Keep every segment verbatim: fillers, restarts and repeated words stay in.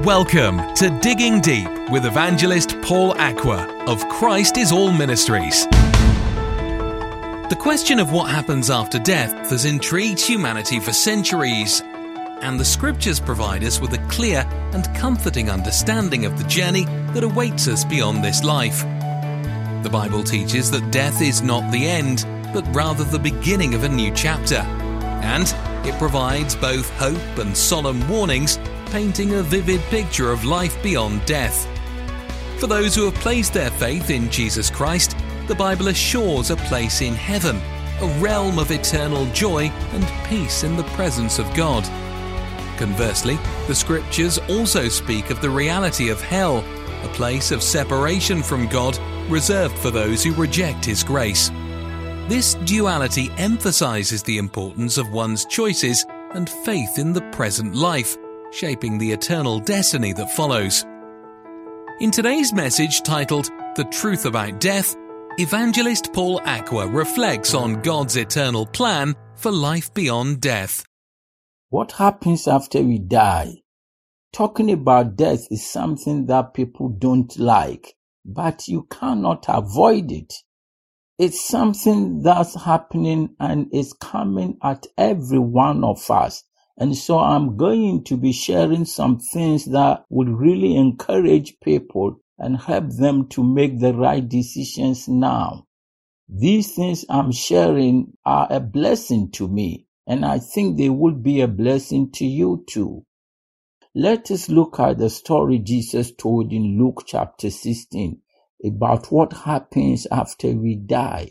Welcome to Digging Deep with evangelist Paul Aqua of Christ is All Ministries. The question of what happens after death has intrigued humanity for centuries, and the scriptures provide us with a clear and comforting understanding of the journey that awaits us beyond this life. The Bible teaches that death is not the end, but rather the beginning of a new chapter, and it provides both hope and solemn warnings, painting a vivid picture of life beyond death. For those who have placed their faith in Jesus Christ, the Bible assures a place in heaven, a realm of eternal joy and peace in the presence of God. Conversely, the scriptures also speak of the reality of hell, a place of separation from God reserved for those who reject His grace. This duality emphasizes the importance of one's choices and faith in the present life, shaping the eternal destiny that follows. In today's message titled The Truth About Death, evangelist Paul Aqua reflects on God's eternal plan for life beyond death. What happens after we die? Talking about death is something that people don't like, but you cannot avoid it. It's something that's happening and is coming at every one of us. And so I'm going to be sharing some things that would really encourage people and help them to make the right decisions now. These things I'm sharing are a blessing to me, and I think they will be a blessing to you too. Let us look at the story Jesus told in Luke chapter sixteen about what happens after we die.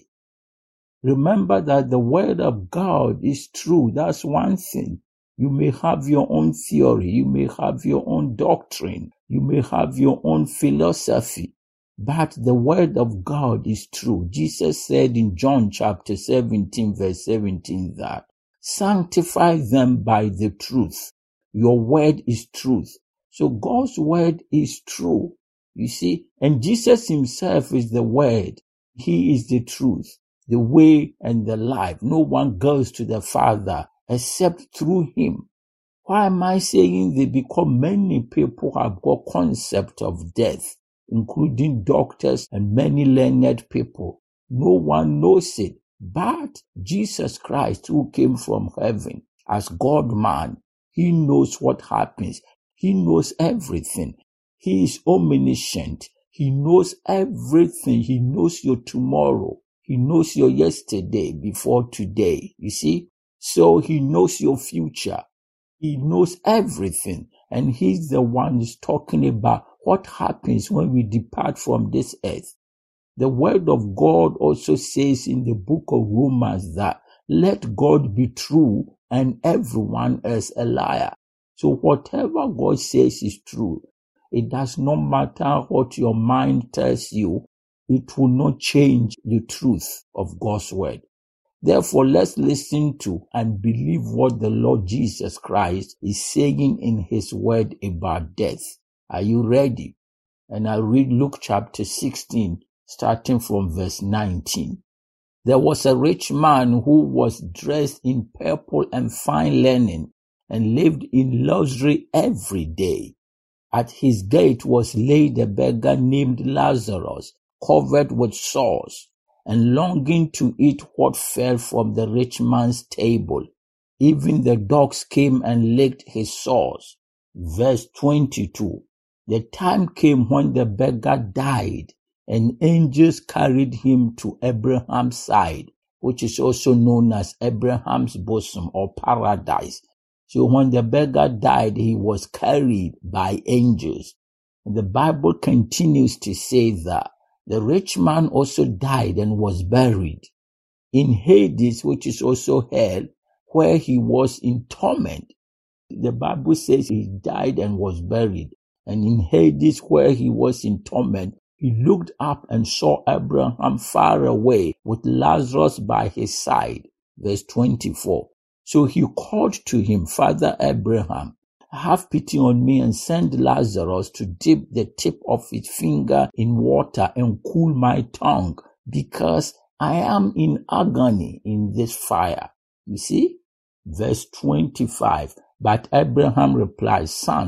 Remember that the word of God is true. That's one thing. You may have your own theory, you may have your own doctrine, you may have your own philosophy, but the word of God is true. Jesus said in John chapter seventeen verse seventeen that, sanctify them by the truth. Your word is truth. So God's word is true. You see, and Jesus himself is the word. He is the truth, the way and the life. No one goes to the Father except through him. Why am I saying this? Because many people have got concept of death, including doctors and many learned people. No one knows it, but Jesus Christ, who came from heaven as God-man, he knows what happens. He knows everything. He is omniscient. He knows everything. He knows your tomorrow. He knows your yesterday before today. You see? So he knows your future. He knows everything. And he's the one who's talking about what happens when we depart from this earth. The word of God also says in the book of Romans that let God be true and everyone else a liar. So whatever God says is true. It does not matter what your mind tells you. It will not change the truth of God's word. Therefore, let's listen to and believe what the Lord Jesus Christ is saying in his word about death. Are you ready? And I'll read Luke chapter sixteen, starting from verse nineteen. There was a rich man who was dressed in purple and fine linen and lived in luxury every day. At his gate was laid a beggar named Lazarus, covered with sores, and longing to eat what fell from the rich man's table. Even the dogs came and licked his sores. Verse twenty-two. The time came when the beggar died, and angels carried him to Abraham's side, which is also known as Abraham's bosom or paradise. So when the beggar died, he was carried by angels. And the Bible continues to say that the rich man also died and was buried in Hades, which is also hell, where he was in torment. The Bible says he died and was buried. And in Hades, where he was in torment, he looked up and saw Abraham far away with Lazarus by his side. Verse twenty-four. So he called to him, Father Abraham, have pity on me and send Lazarus to dip the tip of his finger in water and cool my tongue, because I am in agony in this fire. You see? Verse twenty-five. But Abraham replied, Son,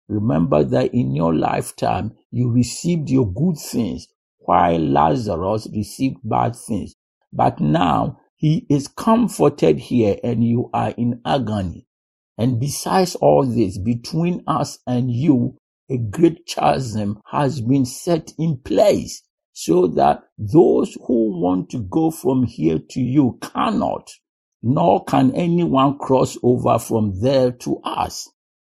Remember that in your lifetime, you received your good things, while Lazarus received bad things. But now, he is comforted here and you are in agony. And besides all this, between us and you, a great chasm has been set in place so that those who want to go from here to you cannot, nor can anyone cross over from there to us.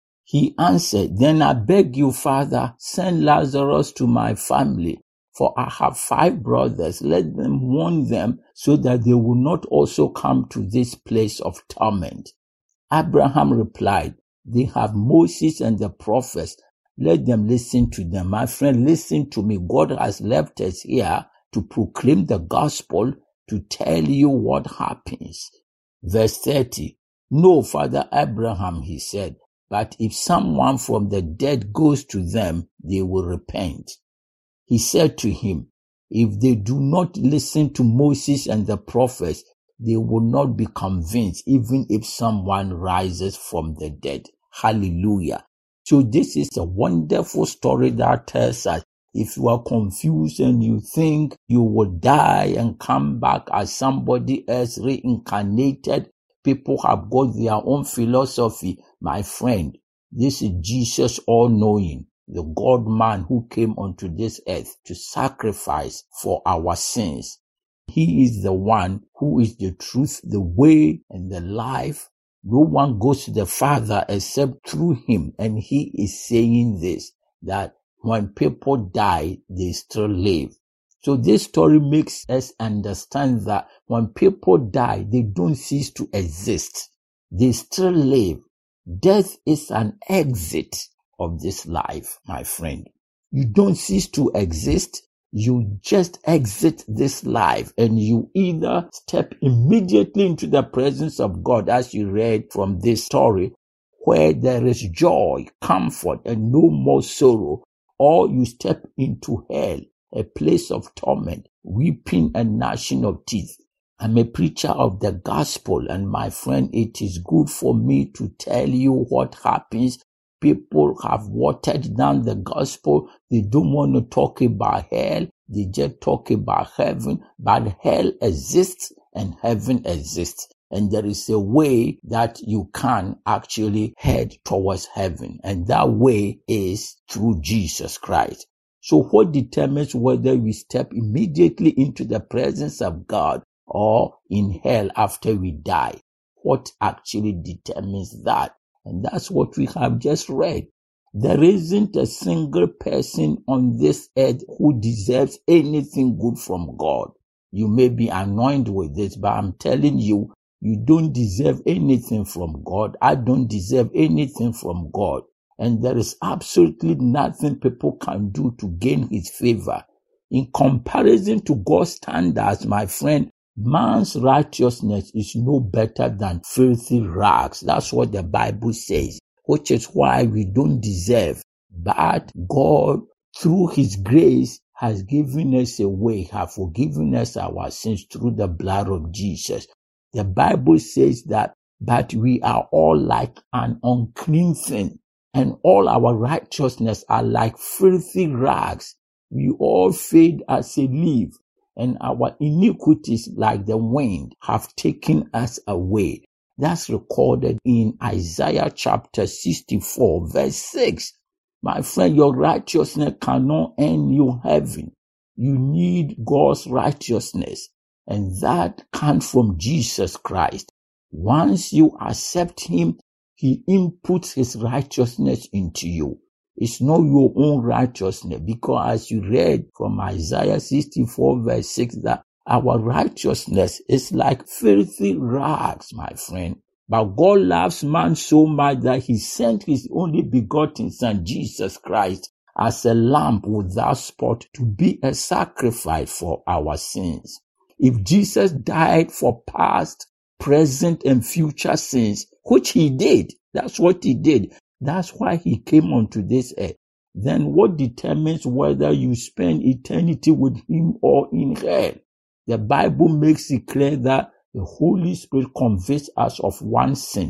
He answered, Then I beg you, Father, send Lazarus to my family, for I have five brothers. Let them warn them so that they will not also come to this place of torment. Abraham replied, They have Moses and the prophets. Let them listen to them. My friend, listen to me. God has left us here to proclaim the gospel, to tell you what happens. Verse thirty. No, Father Abraham, he said, but if someone from the dead goes to them, they will repent. He said to him, If they do not listen to Moses and the prophets, they will not be convinced, even if someone rises from the dead. Hallelujah. So this is a wonderful story that tells us, if you are confused and you think you will die and come back as somebody else reincarnated, people have got their own philosophy. My friend, this is Jesus all-knowing, the God-man who came onto this earth to sacrifice for our sins. He is the one who is the truth, the way, and the life. No one goes to the Father except through him. And he is saying this, that when people die, they still live. So this story makes us understand that when people die, they don't cease to exist. They still live. Death is an exit of this life, my friend. You don't cease to exist. You just exit this life and you either step immediately into the presence of God, as you read from this story, where there is joy, comfort, and no more sorrow, or you step into hell, a place of torment, weeping and gnashing of teeth. I'm a preacher of the gospel, and my friend, it is good for me to tell you what happens. People have watered down the gospel. They don't want to talk about hell. They just talk about heaven. But hell exists and heaven exists. And there is a way that you can actually head towards heaven. And that way is through Jesus Christ. So what determines whether we step immediately into the presence of God or in hell after we die? What actually determines that? And that's what we have just read. There isn't a single person on this earth who deserves anything good from God. You may be annoyed with this, but I'm telling you, you don't deserve anything from God. I don't deserve anything from God. And there is absolutely nothing people can do to gain his favor. In comparison to God's standards, my friend, man's righteousness is no better than filthy rags. That's what the Bible says, which is why we don't deserve. But God, through his grace, has given us a way, has forgiven us our sins through the blood of Jesus. The Bible says that, but we are all like an unclean thing, and all our righteousness are like filthy rags. We all fade as a leaf, and our iniquities, like the wind, have taken us away. That's recorded in Isaiah chapter sixty-four, verse six. My friend, your righteousness cannot earn you heaven. You need God's righteousness, and that comes from Jesus Christ. Once you accept him, he inputs his righteousness into you. It's not your own righteousness, because as you read from Isaiah sixty-four verse six, that our righteousness is like filthy rags, my friend. But God loves man so much that he sent his only begotten Son, Jesus Christ, as a lamb without spot to be a sacrifice for our sins. If Jesus died for past, present, and future sins, which he did, that's what he did. That's why he came onto this earth. Then what determines whether you spend eternity with him or in hell? The Bible makes it clear that the Holy Spirit convicts us of one sin,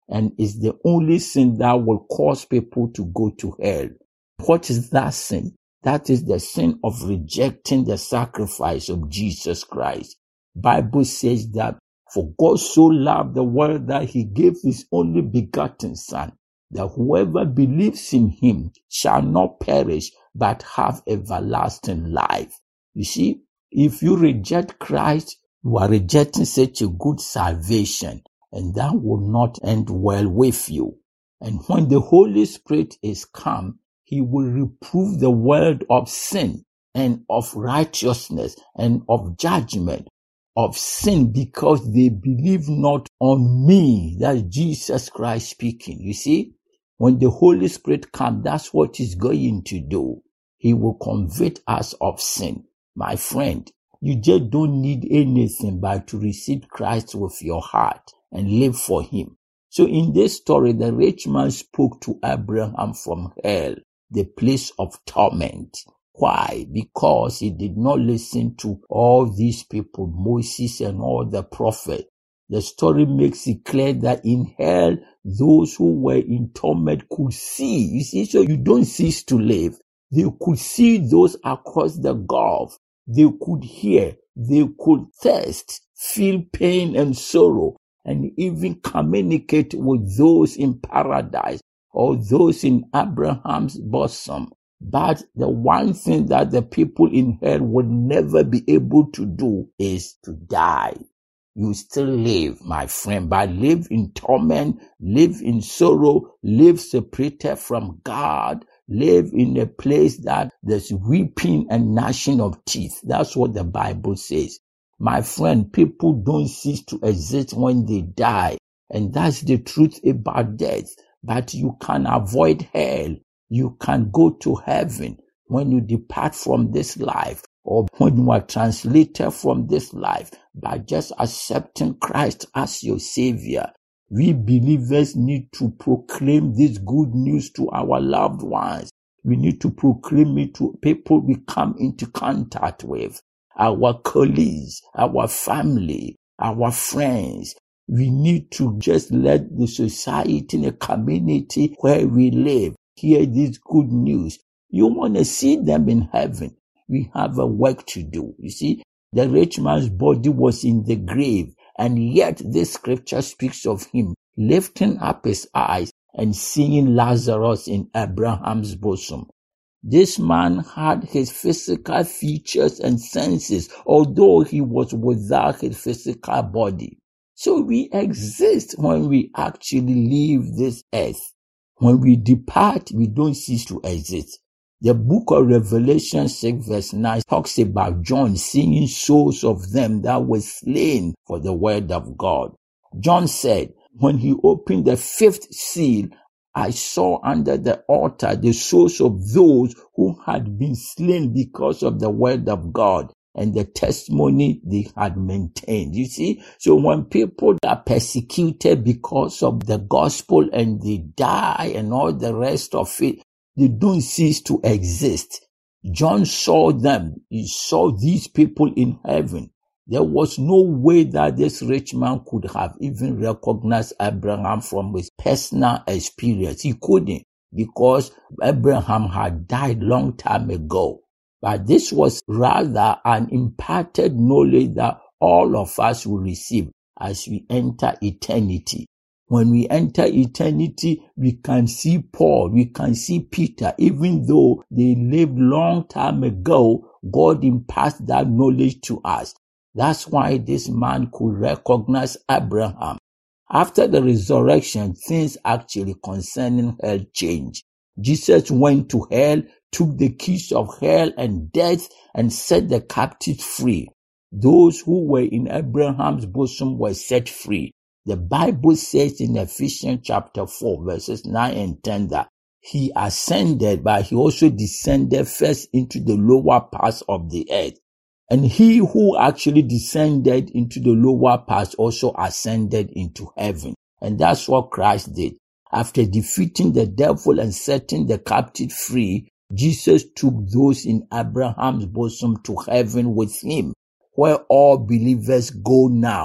and it's the only sin that will cause people to go to hell. What is that sin? That is the sin of rejecting the sacrifice of Jesus Christ. Bible says that for God so loved the world that he gave his only begotten Son, that whoever believes in him shall not perish but have everlasting life. You see, if you reject Christ, you are rejecting such a good salvation, and that will not end well with you. And when the Holy Spirit is come, he will reprove the world of sin and of righteousness and of judgment. Of sin, because they believe not on me. That's Jesus Christ speaking. You see, when the Holy Spirit comes, that's what he's going to do. He will convict us of sin. My friend, you just don't need anything but to receive Christ with your heart and live for him. So in this story, the rich man spoke to Abraham from hell, the place of torment. Why? Because he did not listen to all these people, Moses and all the prophets. The story makes it clear that in hell, those who were in torment could see. You see, so you don't cease to live. They could see those across the gulf. They could hear. They could thirst, feel pain and sorrow, and even communicate with those in paradise or those in Abraham's bosom. But the one thing that the people in hell would never be able to do is to die. You still live, my friend, but live in torment, live in sorrow, live separated from God, live in a place that there's weeping and gnashing of teeth. That's what the Bible says. My friend, people don't cease to exist when they die. And that's the truth about death. But you can avoid hell. You can go to heaven when you depart from this life, or when you are translated from this life by just accepting Christ as your Savior. We believers need to proclaim this good news to our loved ones. We need to proclaim it to people we come into contact with, our colleagues, our family, our friends. We need to just let the society and the community where we live hear this good news. You want to see them in heaven. We have a work to do. You see, the rich man's body was in the grave, and yet this scripture speaks of him lifting up his eyes and seeing Lazarus in Abraham's bosom. This man had his physical features and senses, although he was without his physical body. So we exist when we actually leave this earth. When we depart, we don't cease to exist. The book of Revelation six verse nine talks about John seeing souls of them that were slain for the word of God. John said, when he opened the fifth seal, I saw under the altar the souls of those who had been slain because of the word of God and the testimony they had maintained. You see, so when people are persecuted because of the gospel and they die and all the rest of it, they don't cease to exist. John saw them. He saw these people in heaven. There was no way that this rich man could have even recognized Abraham from his personal experience. He couldn't, because Abraham had died long time ago. But this was rather an imparted knowledge that all of us will receive as we enter eternity. When we enter eternity, we can see Paul, we can see Peter. Even though they lived long time ago, God imparts that knowledge to us. That's why this man could recognize Abraham. After the resurrection, things actually concerning hell changed. Jesus went to hell, took the keys of hell and death, and set the captives free. Those who were in Abraham's bosom were set free. The Bible says in Ephesians chapter four, verses nine and ten, that he ascended, but he also descended first into the lower parts of the earth. And he who actually descended into the lower parts also ascended into heaven. And that's what Christ did. After defeating the devil and setting the captive free, Jesus took those in Abraham's bosom to heaven with him, where all believers go now,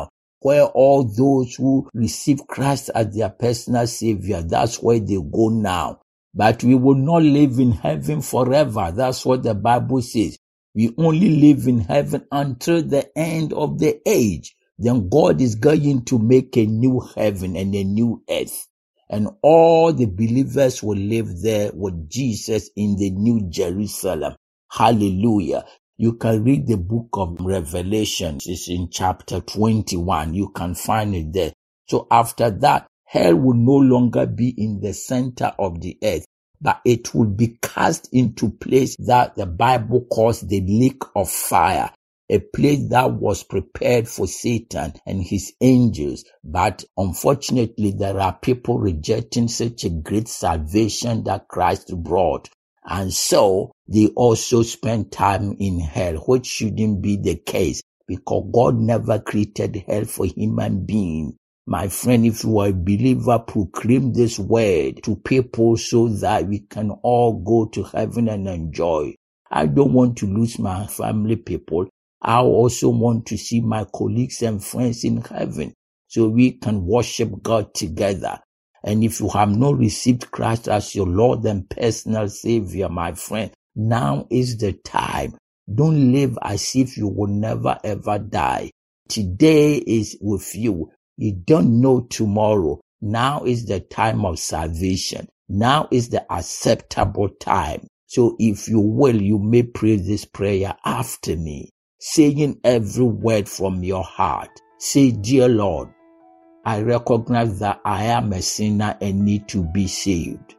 where all those who receive Christ as their personal Savior, that's where they go now. But we will not live in heaven forever. That's what the Bible says. We only live in heaven until the end of the age. Then God is going to make a new heaven and a new earth. And all the believers will live there with Jesus in the New Jerusalem. Hallelujah. You can read the book of Revelation. It's in chapter twenty-one. You can find it there. So after that, hell will no longer be in the center of the earth, but it will be cast into place that the Bible calls the lake of fire, a place that was prepared for Satan and his angels. But unfortunately, there are people rejecting such a great salvation that Christ brought. And so they also spend time in hell, which shouldn't be the case, because God never created hell for human beings. My friend, if you are a believer, proclaim this word to people so that we can all go to heaven and enjoy. I don't want to lose my family people. I also want to see my colleagues and friends in heaven so we can worship God together. And if you have not received Christ as your Lord and personal Savior, my friend, now is the time. Don't live as if you will never ever die. Today is with you. You don't know tomorrow. Now is the time of salvation. Now is the acceptable time. So if you will, you may pray this prayer after me, saying every word from your heart. Say, dear Lord, I recognize that I am a sinner and need to be saved.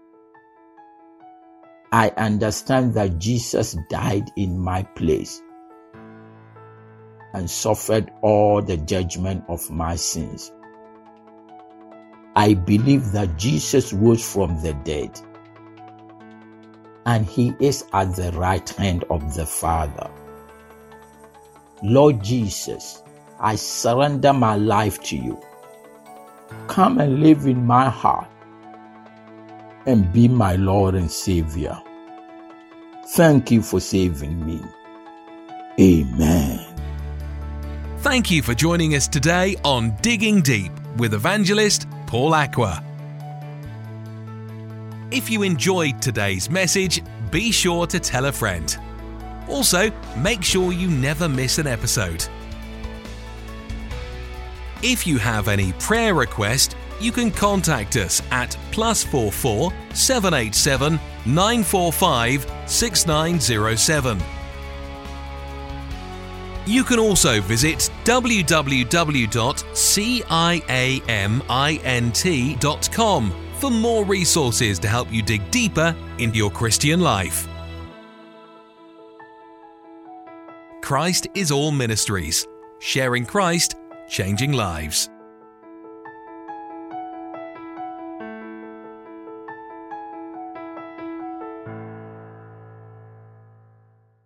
I understand that Jesus died in my place and suffered all the judgment of my sins. I believe that Jesus rose from the dead and he is at the right hand of the Father. Lord Jesus, I surrender my life to you. Come and live in my heart and be my Lord and Savior. Thank you for saving me. Amen. Thank you for joining us today on Digging Deep with evangelist Paul Aqua. If you enjoyed today's message, be sure to tell a friend. Also, make sure you never miss an episode. If you have any prayer request, you can contact us at plus four four seven eight seven nine four five six nine zero seven. You can also visit w w w dot ciamint dot com for more resources to help you dig deeper into your Christian life. Christ is All Ministries, sharing Christ, changing lives.